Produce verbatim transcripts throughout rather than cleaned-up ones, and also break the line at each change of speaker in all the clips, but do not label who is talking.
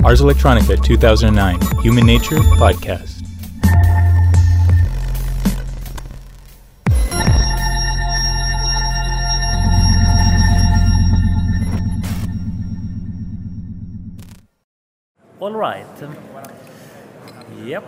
Ars Electronica two thousand nine Human Nature Podcast.
All right. Um, yep.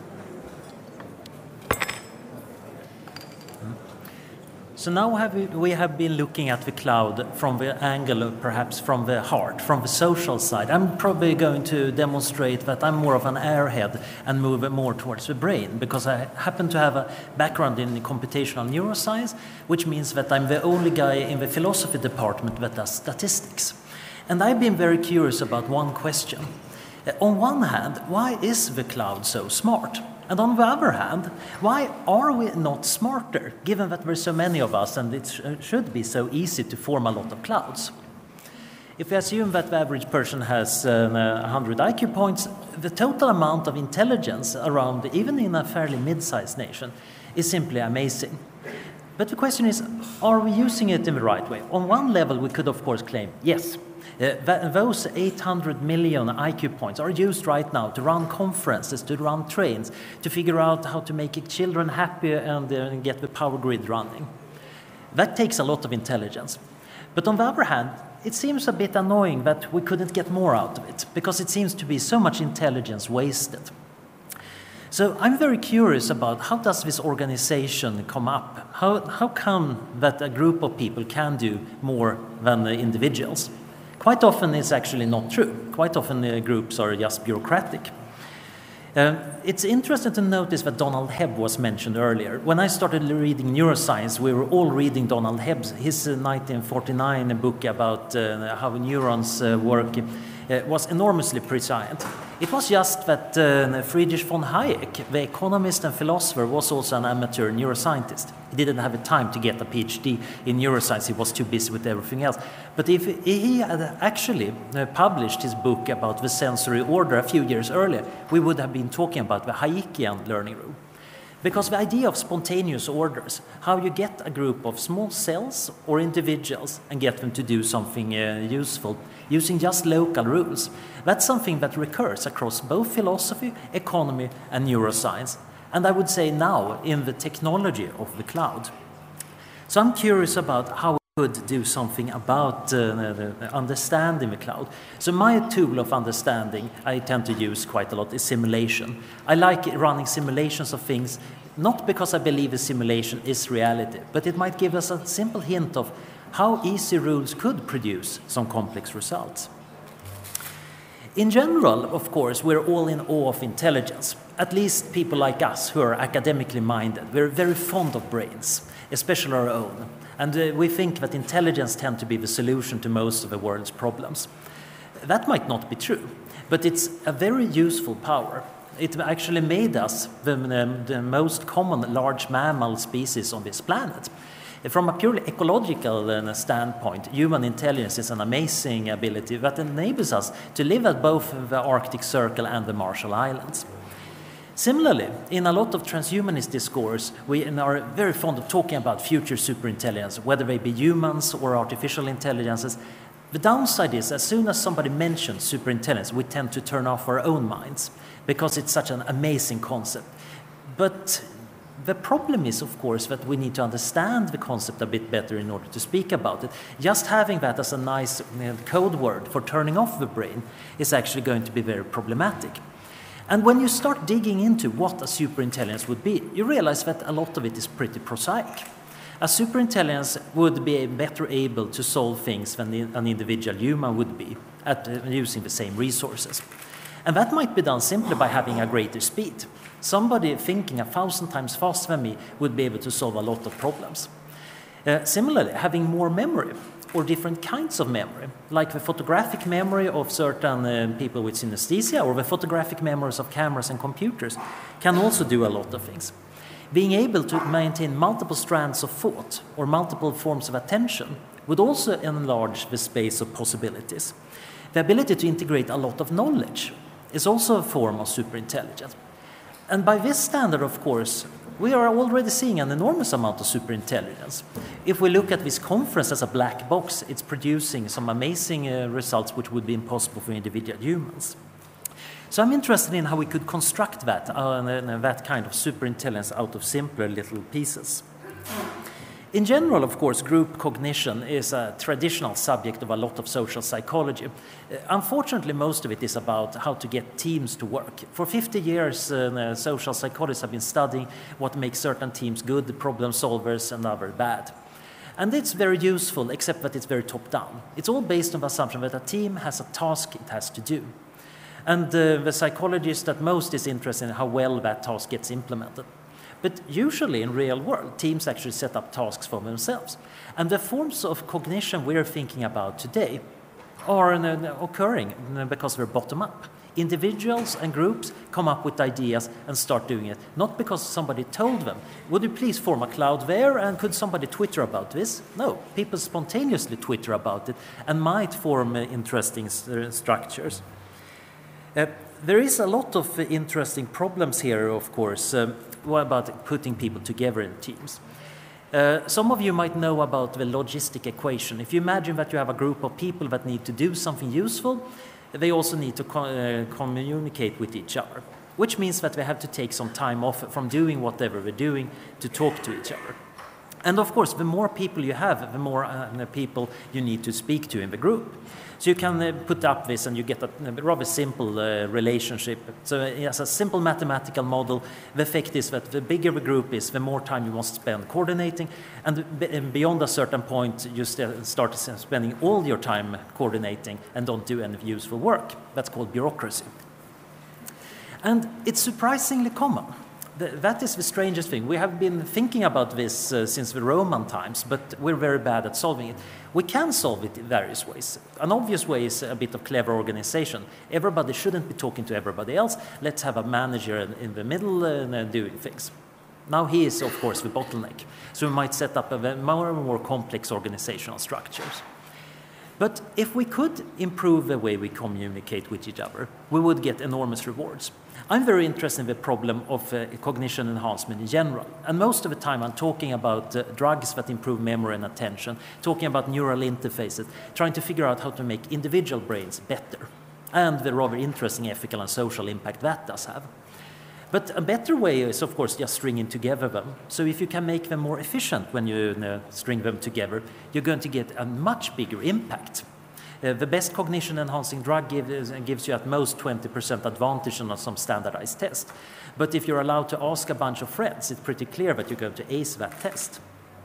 So now have we, we have been looking at the cloud from the angle of perhaps from the heart, from the social side. I'm probably going to demonstrate that I'm more of an airhead and move more towards the brain, because I happen to have a background in computational neuroscience, which means that I'm the only guy in the philosophy department that does statistics. And I've been very curious about one question. On one hand, why is the cloud so smart? And on the other hand, why are we not smarter, given that there are so many of us and it sh should be so easy to form a lot of clouds? If we assume that the average person has um, uh, one hundred I Q points, the total amount of intelligence around, even in a fairly mid-sized nation, is simply amazing. But the question is, are we using it in the right way? On one level, we could of course claim, yes, Uh, th those eight hundred million I Q points are used right now to run conferences, to run trains, to figure out how to make children happy and uh, get the power grid running. That takes a lot of intelligence. But on the other hand, it seems a bit annoying that we couldn't get more out of it, because it seems to be so much intelligence wasted. So I'm very curious about how does this organization come up? How, how come that a group of people can do more than the individuals? Quite often it's actually not true. Quite often the groups are just bureaucratic. Uh, it's interesting to notice that Donald Hebb was mentioned earlier. When I started reading neuroscience, we were all reading Donald Hebb's, his uh, nineteen forty-nine book about uh, how neurons uh, work. Uh, was enormously prescient. It was just that uh, Friedrich von Hayek, the economist and philosopher, was also an amateur neuroscientist. He didn't have the time to get a PhD in neuroscience. He was too busy with everything else. But if he had actually uh, published his book about the sensory order a few years earlier, we would have been talking about the Hayekian learning rule. Because the idea of spontaneous orders, how you get a group of small cells or individuals and get them to do something uh, useful using just local rules, that's something that recurs across both philosophy, economy, and neuroscience. And I would say now in the technology of the cloud. So I'm curious about how we could do something about uh, the understanding the cloud. So my tool of understanding I tend to use quite a lot is simulation. I like running simulations of things, not because I believe a simulation is reality, but it might give us a simple hint of how easy rules could produce some complex results. In general, of course, we're all in awe of intelligence. At least people like us who are academically minded. We're very fond of brains, especially our own. And uh, we think that intelligence tends to be the solution to most of the world's problems. That might not be true, but it's a very useful power. It actually made us the, um, the most common large mammal species on this planet. From a purely ecological uh, standpoint, human intelligence is an amazing ability that enables us to live at both the Arctic Circle and the Marshall Islands. Similarly, in a lot of transhumanist discourse, we are very fond of talking about future superintelligence, whether they be humans or artificial intelligences. The downside is, as soon as somebody mentions superintelligence, we tend to turn off our own minds, because it's such an amazing concept. But the problem is, of course, that we need to understand the concept a bit better in order to speak about it. Just having that as a nice you know, code word for turning off the brain is actually going to be very problematic. And when you start digging into what a superintelligence would be, you realize that a lot of it is pretty prosaic. A superintelligence would be better able to solve things than an individual human would be at uh, using the same resources. And that might be done simply by having a greater speed. Somebody thinking a thousand times faster than me would be able to solve a lot of problems. Uh, similarly, having more memory, or different kinds of memory, like the photographic memory of certain uh, people with synesthesia, or the photographic memories of cameras and computers, can also do a lot of things. Being able to maintain multiple strands of thought, or multiple forms of attention, would also enlarge the space of possibilities. The ability to integrate a lot of knowledge is also a form of superintelligence. And by this standard, of course, we are already seeing an enormous amount of superintelligence. If we look at this conference as a black box, it's producing some amazing uh, results which would be impossible for individual humans. So I'm interested in how we could construct that, uh, that kind of superintelligence out of simpler little pieces. In general, of course, group cognition is a traditional subject of a lot of social psychology. Uh, unfortunately, most of it is about how to get teams to work. For fifty years, uh, social psychologists have been studying what makes certain teams good, problem solvers, and other bad. And it's very useful, except that it's very top-down. It's all based on the assumption that a team has a task it has to do. And uh, the psychologist that most is interested in how well that task gets implemented. But usually in real world, teams actually set up tasks for themselves. And the forms of cognition we're thinking about today are uh, occurring because they're bottom-up. Individuals and groups come up with ideas and start doing it, not because somebody told them, would you please form a cloud there, and could somebody Twitter about this? No, people spontaneously Twitter about it and might form uh, interesting st- structures. Uh, there is a lot of uh, interesting problems here, of course. Um, What about putting people together in teams? Uh, some of you might know about the logistic equation. If you imagine that you have a group of people that need to do something useful, they also need to co- uh, communicate with each other, which means that they have to take some time off from doing whatever they're doing to talk to each other. And of course, the more people you have, the more uh, people you need to speak to in the group. So you can uh, put up this and you get a, a rather simple uh, relationship. So uh, as a simple mathematical model, the effect is that the bigger the group is, the more time you must spend coordinating. And b- beyond a certain point, you st- start spending all your time coordinating and don't do any useful work. That's called bureaucracy. And it's surprisingly common. That is the strangest thing. We have been thinking about this uh, since the Roman times, but we're very bad at solving it. We can solve it in various ways. An obvious way is a bit of clever organization. Everybody shouldn't be talking to everybody else. Let's have a manager in, in the middle uh, doing things. Now he is, of course, the bottleneck. So we might set up a more and more complex organizational structures. But if we could improve the way we communicate with each other, we would get enormous rewards. I'm very interested in the problem of uh, cognition enhancement in general. And most of the time I'm talking about uh, drugs that improve memory and attention, talking about neural interfaces, trying to figure out how to make individual brains better, and the rather interesting ethical and social impact that does have. But a better way is, of course, just stringing together them. So if you can make them more efficient when you uh, string them together, you're going to get a much bigger impact. Uh, the best cognition-enhancing drug gives, gives you at most twenty percent advantage on some standardized test. But if you're allowed to ask a bunch of friends, it's pretty clear that you're going to ace that test.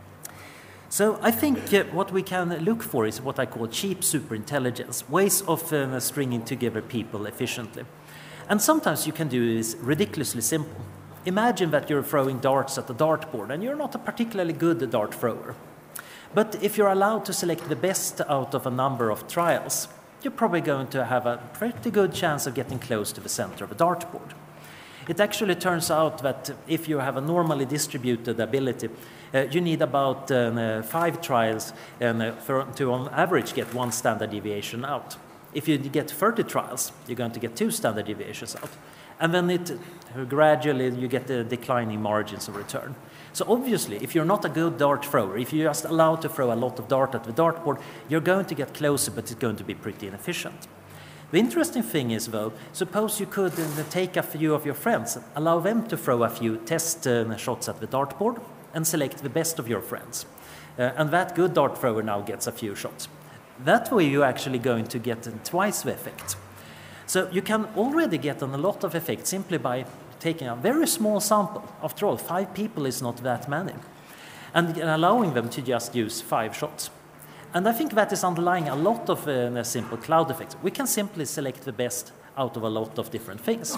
So I think uh, what we can look for is what I call cheap superintelligence, ways of uh, stringing together people efficiently. And sometimes you can do this ridiculously simple. Imagine that you're throwing darts at a dartboard and you're not a particularly good dart thrower. But if you're allowed to select the best out of a number of trials, you're probably going to have a pretty good chance of getting close to the center of a dartboard. It actually turns out that if you have a normally distributed ability, uh, you need about um, uh, five trials um, uh, for, to on average get one standard deviation out. If you get thirty trials, you're going to get two standard deviations out. And then it gradually you get the declining margins of return. So obviously, if you're not a good dart thrower, if you're just allowed to throw a lot of dart at the dartboard, you're going to get closer, but it's going to be pretty inefficient. The interesting thing is, though, suppose you could uh, take a few of your friends, allow them to throw a few test uh, shots at the dartboard, and select the best of your friends. Uh, and that good dart thrower now gets a few shots. That way you're actually going to get twice the effect. So you can already get on a lot of effect simply by taking a very small sample. After all, five people is not that many. And allowing them to just use five shots. And I think that is underlying a lot of uh, simple cloud effects. We can simply select the best out of a lot of different things.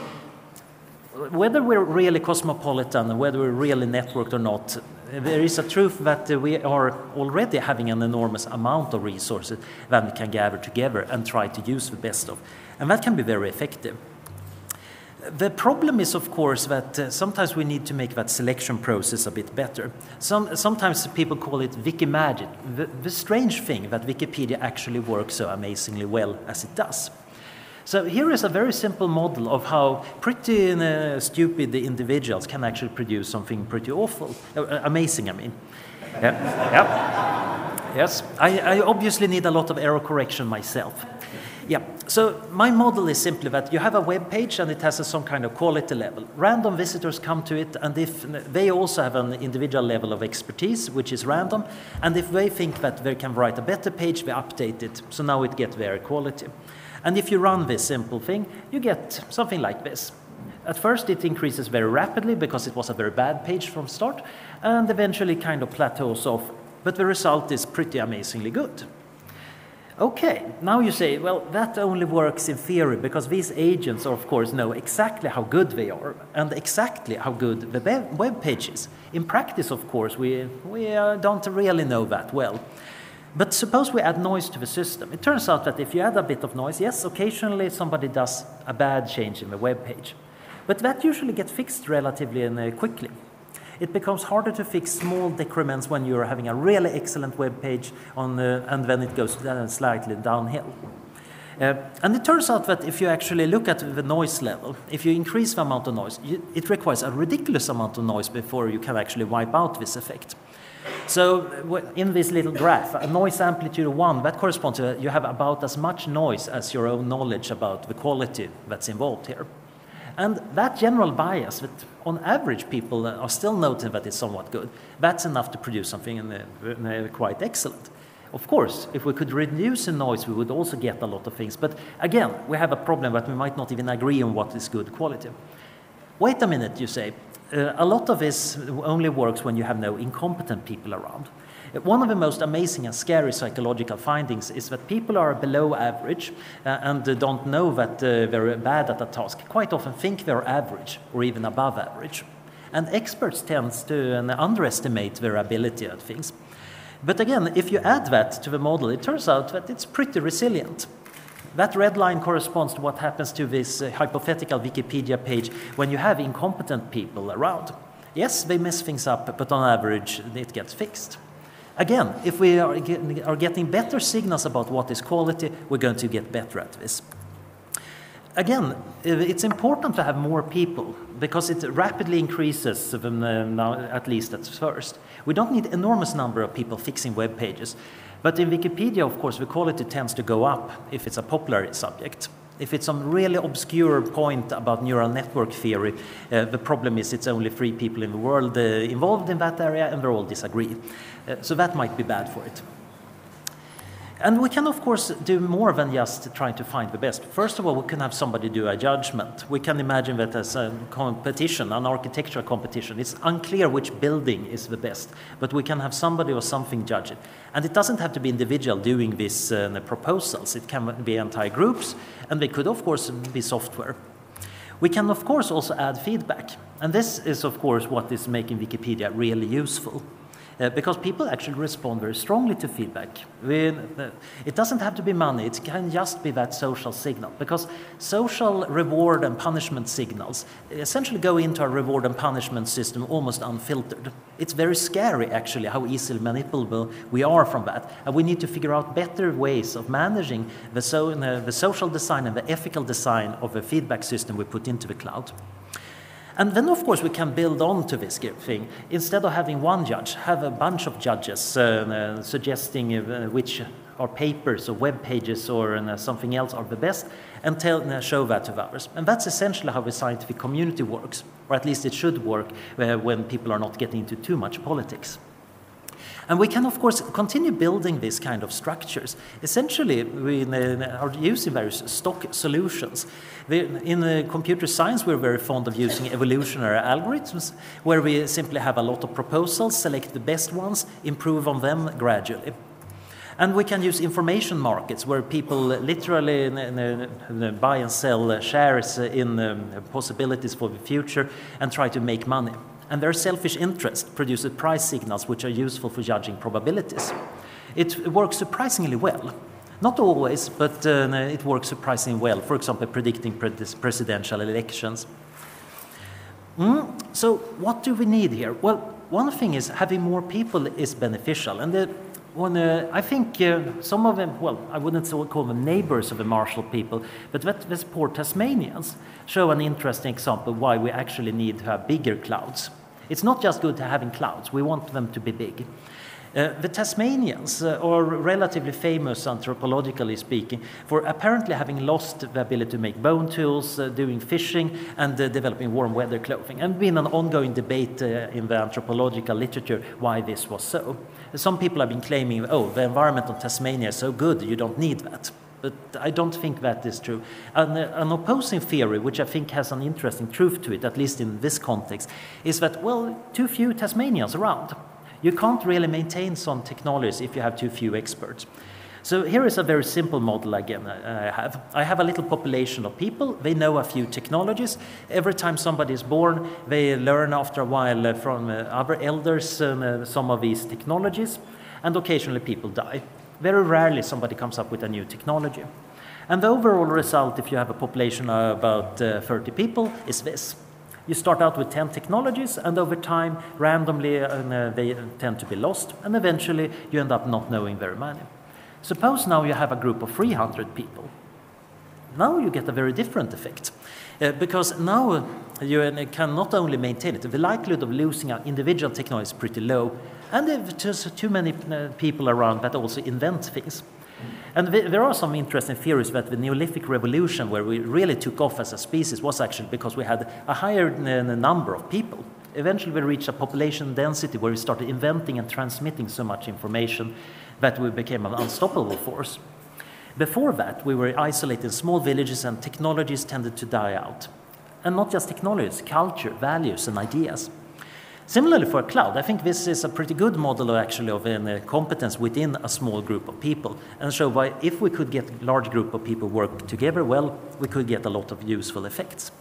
Whether we're really cosmopolitan, whether we're really networked or not, there is a truth that uh, we are already having an enormous amount of resources that we can gather together and try to use the best of. And that can be very effective. The problem is, of course, that uh, sometimes we need to make that selection process a bit better. Some, sometimes people call it Wiki magic, the, the strange thing that Wikipedia actually works so amazingly well as it does. So here is a very simple model of how pretty uh, stupid individuals can actually produce something pretty awful, uh, amazing, I mean. Yeah. Yeah. Yes, I, I obviously need a lot of error correction myself. Yeah, so my model is simply that you have a web page and it has a, some kind of quality level. Random visitors come to it, and if they also have an individual level of expertise, which is random, and if they think that they can write a better page, they update it, so now it gets their quality. And if you run this simple thing, you get something like this. At first it increases very rapidly because it was a very bad page from start, and eventually kind of plateaus off, but the result is pretty amazingly good. Okay, now you say, well, that only works in theory because these agents, of course, know exactly how good they are and exactly how good the web page is. In practice, of course, we, we uh, don't really know that well. But suppose we add noise to the system. It turns out that if you add a bit of noise, yes, occasionally somebody does a bad change in the web page. But that usually gets fixed relatively uh, quickly. It becomes harder to fix small decrements when you're having a really excellent web page on, uh, and then it goes down slightly downhill. Uh, and it turns out that if you actually look at the noise level, if you increase the amount of noise, you, it requires a ridiculous amount of noise before you can actually wipe out this effect. So in this little graph, a noise amplitude of one, that corresponds to you have about as much noise as your own knowledge about the quality that's involved here. And that general bias, that on average people are still noting that it's somewhat good, that's enough to produce something in the, in the quite excellent. Of course, if we could reduce the noise, we would also get a lot of things. But again, we have a problem that we might not even agree on what is good quality. Wait a minute, you say. Uh, a lot of this only works when you have no incompetent people around. Uh, one of the most amazing and scary psychological findings is that people are below average uh, and uh, don't know that uh, they're bad at a task. Quite often think they're average or even above average. And experts tend to uh, underestimate their ability at things. But again, if you add that to the model, it turns out that it's pretty resilient. That red line corresponds to what happens to this uh, hypothetical Wikipedia page when you have incompetent people around. Yes, they mess things up, but on average, it gets fixed. Again, if we are, get, are getting better signals about what is quality, we're going to get better at this. Again, it's important to have more people because it rapidly increases them uh, now, at least at first. We don't need enormous number of people fixing web pages. But in Wikipedia, of course, the quality tends to go up if it's a popular subject. If it's some really obscure point about neural network theory, uh, the problem is it's only three people in the world uh, involved in that area and they all disagree. Uh, so that might be bad for it. And we can, of course, do more than just trying to find the best. First of all, we can have somebody do a judgment. We can imagine that as a competition, an architectural competition. It's unclear which building is the best, but we can have somebody or something judge it. And it doesn't have to be individual doing these uh, proposals. It can be entire groups, and they could, of course, be software. We can, of course, also add feedback. And this is, of course, what is making Wikipedia really useful. Uh, because people actually respond very strongly to feedback. We, uh, it doesn't have to be money, it can just be that social signal. Because social reward and punishment signals essentially go into a reward and punishment system almost unfiltered. It's very scary, actually, how easily manipulable we are from that. And we need to figure out better ways of managing the, so, uh, the social design and the ethical design of the feedback system we put into the cloud. And then, of course, we can build on to this thing. Instead of having one judge, have a bunch of judges uh, uh, suggesting uh, which are papers or web pages or uh, something else are the best, and tell, uh, show that to others. And that's essentially how the scientific community works, or at least it should work uh, when people are not getting into too much politics. And we can, of course, continue building these kind of structures. Essentially, we are using various stock solutions. In uh, computer science, we're very fond of using evolutionary algorithms, where we simply have a lot of proposals, select the best ones, improve on them gradually. And we can use information markets, where people literally buy and sell shares in possibilities for the future and try to make money. And their selfish interest produces price signals which are useful for judging probabilities. It works surprisingly well. Not always, but uh, it works surprisingly well. For example, predicting presidential elections. Mm, so what do we need here? Well, one thing is having more people is beneficial. And the, when, uh, I think uh, some of them, well, I wouldn't call them neighbors of the Marshall people, but that the poor Tasmanians show an interesting example why we actually need to have bigger clouds. It's not just good to having clouds, we want them to be big. Uh, the Tasmanians uh, are relatively famous, anthropologically speaking, for apparently having lost the ability to make bone tools, uh, doing fishing, and uh, developing warm weather clothing. And been an ongoing debate uh, in the anthropological literature why this was so. Some people have been claiming, oh, the environment of Tasmania is so good, you don't need that. But I don't think that is true. An, uh, an opposing theory, which I think has an interesting truth to it, at least in this context, is that, well, too few Tasmanians around. You can't really maintain some technologies if you have too few experts. So here is a very simple model again I have. I have a little population of people. They know a few technologies. Every time somebody is born, they learn after a while from other elders uh, some of these technologies, and occasionally people die. Very rarely somebody comes up with a new technology. And the overall result, if you have a population of about uh, thirty people, is this. You start out with ten technologies, and over time, randomly, uh, they tend to be lost, and eventually you end up not knowing very many. Suppose now you have a group of three hundred people. Now you get a very different effect, uh, because now you can not only maintain it, the likelihood of losing an individual technology is pretty low, and there's too many uh, people around that also invent things. And th there are some interesting theories that the Neolithic revolution, where we really took off as a species, was actually because we had a higher uh, number of people. Eventually we reached a population density where we started inventing and transmitting so much information that we became an unstoppable force. Before that, we were isolated in small villages, and technologies tended to die out. And not just technologies, culture, values, and ideas. Similarly for a cloud, I think this is a pretty good model of actually of a competence within a small group of people, and show why if we could get a large group of people work together, well, we could get a lot of useful effects.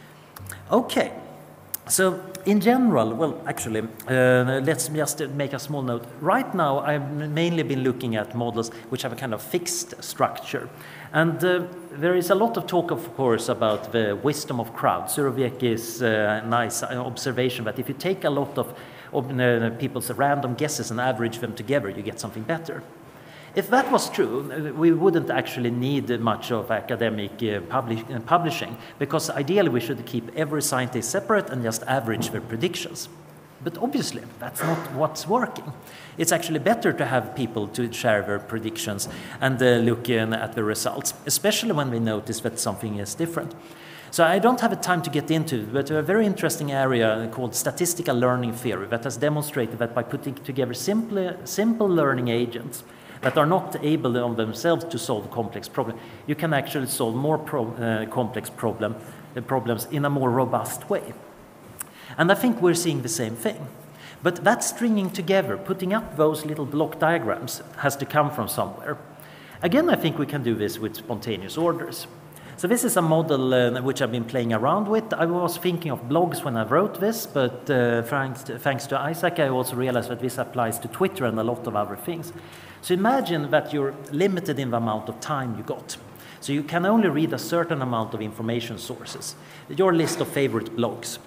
Okay. So in general, well, actually, uh, let's just make a small note. Right now, I've mainly been looking at models which have a kind of fixed structure. And uh, there is a lot of talk, of course, about the wisdom of crowds. Surovecki's uh, nice observation that if you take a lot of, of uh, people's random guesses and average them together, you get something better. If that was true, we wouldn't actually need much of academic uh, publish, uh, publishing, because ideally we should keep every scientist separate and just average their predictions. But obviously, that's not what's working. It's actually better to have people to share their predictions and uh, look in at the results, especially when we notice that something is different. So I don't have the time to get into it, but a very interesting area called statistical learning theory that has demonstrated that by putting together simple, simple learning agents that are not able on themselves to solve complex problems, you can actually solve more pro uh, complex problem, uh, problems in a more robust way. And I think we're seeing the same thing. But that stringing together, putting up those little block diagrams, has to come from somewhere. Again, I think we can do this with spontaneous orders. So this is a model uh, which I've been playing around with. I was thinking of blogs when I wrote this, but uh, thanks, to, thanks to Isaac, I also realized that this applies to Twitter and a lot of other things. So imagine that you're limited in the amount of time you got. So you can only read a certain amount of information sources, your list of favorite blogs.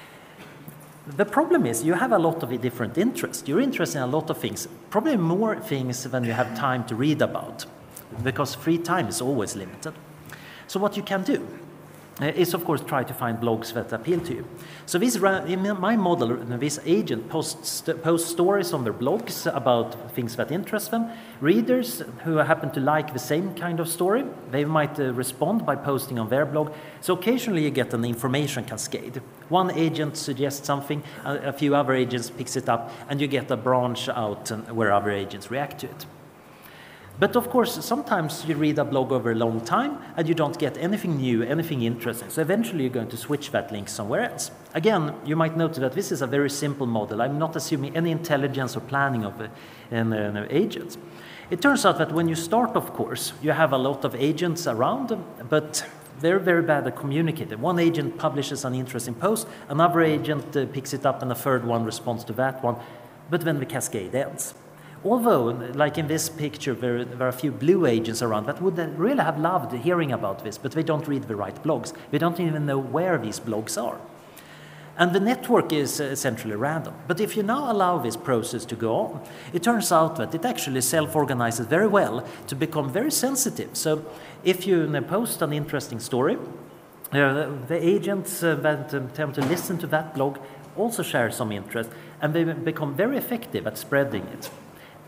The problem is you have a lot of different interests. You're interested in a lot of things, probably more things than you have time to read about, because free time is always limited. So what you can do uh, is, of course, try to find blogs that appeal to you. So this, in my model, this agent posts, posts stories on their blogs about things that interest them. Readers who happen to like the same kind of story, they might uh, respond by posting on their blog. So occasionally you get an information cascade. One agent suggests something, a, a few other agents picks it up, and you get a branch out where other agents react to it. But of course, sometimes you read a blog over a long time and you don't get anything new, anything interesting. So eventually you're going to switch that link somewhere else. Again, you might notice that this is a very simple model. I'm not assuming any intelligence or planning of uh, an, uh, agents. It turns out that when you start, of course, you have a lot of agents around, but they're very bad at communicating. One agent publishes an interesting post, another agent uh, picks it up, and a third one responds to that one. But then the cascade ends. Although, like in this picture, there, there are a few blue agents around that would really have loved hearing about this, but they don't read the right blogs. They don't even know where these blogs are. And the network is essentially random. But if you now allow this process to go on, it turns out that it actually self-organizes very well to become very sensitive. So if you post an interesting story, uh, the agents uh, that attempt to listen to that blog also share some interest, and they become very effective at spreading it.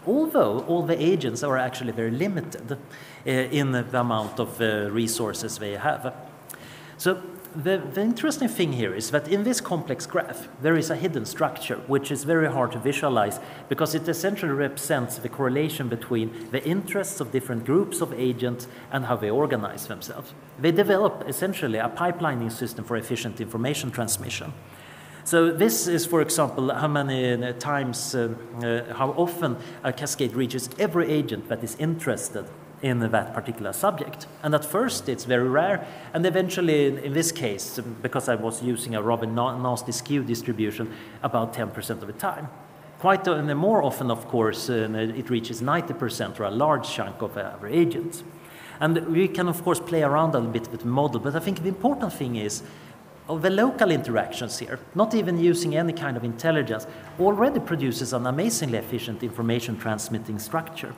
although all the agents are actually very limited uh, in the amount of uh, resources they have. So the, the interesting thing here is that in this complex graph, there is a hidden structure, which is very hard to visualize because it essentially represents the correlation between the interests of different groups of agents and how they organize themselves. They develop essentially a pipelining system for efficient information transmission. So this is, for example, how many uh, times, uh, uh, how often a cascade reaches every agent that is interested in that particular subject. And at first it's very rare, and eventually in this case, because I was using a rather nasty skew distribution, about ten percent of the time. Quite uh, more often, of course, uh, it reaches ninety percent or a large chunk of our agents. And we can, of course, play around a little bit with the model, but I think the important thing is of the local interactions here, not even using any kind of intelligence, already produces an amazingly efficient information transmitting structure.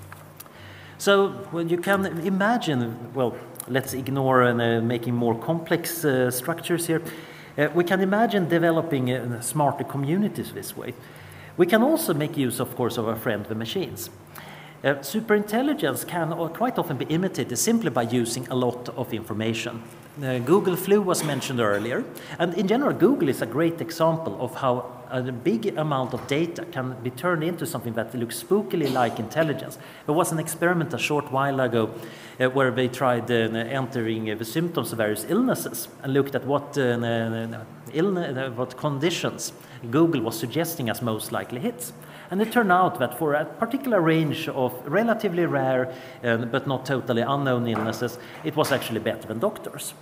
So well, you can imagine, well, let's ignore uh, making more complex uh, structures here. Uh, we can imagine developing uh, smarter communities this way. We can also make use, of course, of our friend the machines. Uh, superintelligence can uh, quite often be imitated simply by using a lot of information. Uh, Google Flu was mentioned earlier, and in general, Google is a great example of how a big amount of data can be turned into something that looks spookily like intelligence. There was an experiment a short while ago uh, where they tried uh, entering uh, the symptoms of various illnesses and looked at what, uh, illness, uh, what conditions Google was suggesting as most likely hits. And it turned out that for a particular range of relatively rare uh, but not totally unknown illnesses, it was actually better than doctors.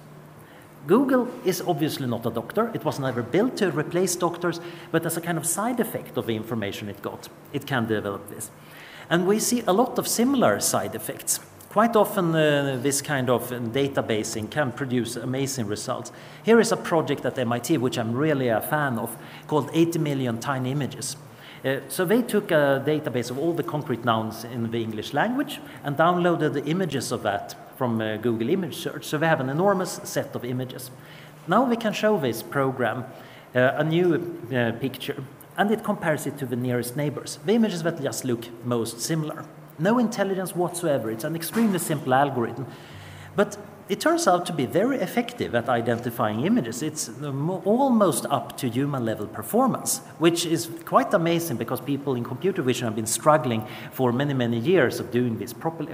Google is obviously not a doctor. It was never built to replace doctors, but as a kind of side effect of the information it got, it can develop this. And we see a lot of similar side effects. Quite often uh, this kind of databasing can produce amazing results. Here is a project at M I T, which I'm really a fan of, called eighty million Tiny Images. Uh, so they took a database of all the concrete nouns in the English language and downloaded the images of that from uh, Google Image Search. So they have an enormous set of images. Now we can show this program uh, a new uh, picture, and it compares it to the nearest neighbors, the images that just look most similar. No intelligence whatsoever. It's an extremely simple algorithm. But it turns out to be very effective at identifying images. It's almost up to human-level performance, which is quite amazing because people in computer vision have been struggling for many, many years of doing this properly.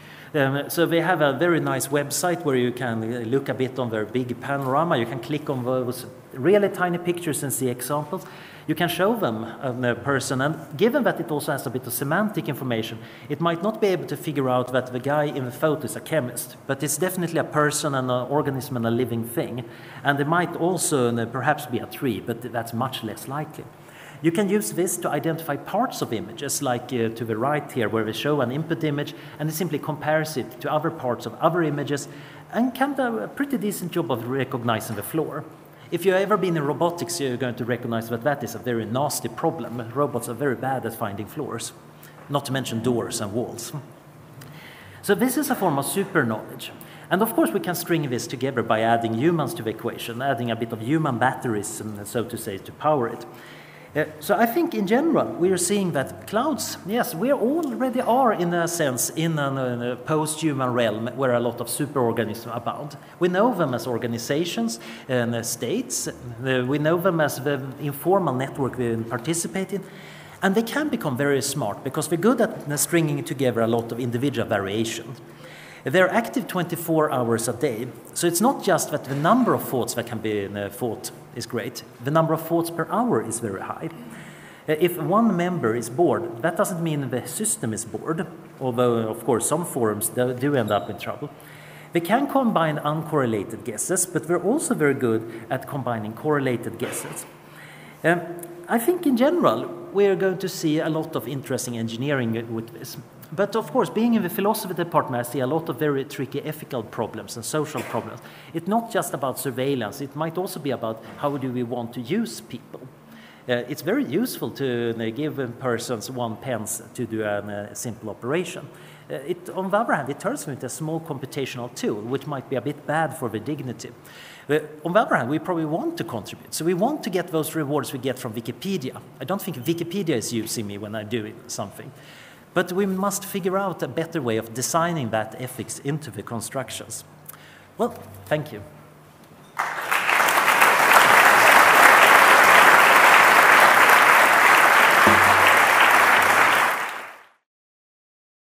Um, so they have a very nice website where you can look a bit on their big panorama. You can click on those really tiny pictures and see examples. You can show them a person, and given that it also has a bit of semantic information, it might not be able to figure out that the guy in the photo is a chemist, but it's definitely a person and an organism and a living thing. And it might also uh, perhaps be a tree, but that's much less likely. You can use this to identify parts of images, like uh, to the right here, where we show an input image, and it simply compares it to other parts of other images, and can do a pretty decent job of recognizing the floor. If you've ever been in robotics, you're going to recognize that that is a very nasty problem. Robots are very bad at finding floors, not to mention doors and walls. So this is a form of super knowledge. And of course, we can string this together by adding humans to the equation, adding a bit of human batteries, so to say, to power it. Uh, so I think in general we are seeing that clouds, yes, we already are in a sense in a, a post-human realm where a lot of superorganisms abound. We know them as organizations and uh, states, uh, we know them as the informal network we participate in, and they can become very smart because they're good at uh, stringing together a lot of individual variations. They're active twenty-four hours a day, so it's not just that the number of thoughts that can be uh, thought is great, the number of thoughts per hour is very high. Uh, if one member is bored, that doesn't mean the system is bored, although of course some forums do, do end up in trouble. They can combine uncorrelated guesses, but we're also very good at combining correlated guesses. Um, I think in general we're going to see a lot of interesting engineering with this. But of course, being in the philosophy department, I see a lot of very tricky ethical problems and social problems. It's not just about surveillance. It might also be about how do we want to use people. Uh, it's very useful to uh, give persons one pence to do a uh, simple operation. Uh, it, on the other hand, it turns into a small computational tool, which might be a bit bad for the dignity. Uh, on the other hand, we probably want to contribute. So we want to get those rewards we get from Wikipedia. I don't think Wikipedia is using me when I'm doing something. But we must figure out a better way of designing that ethics into the constructions. Well, thank you.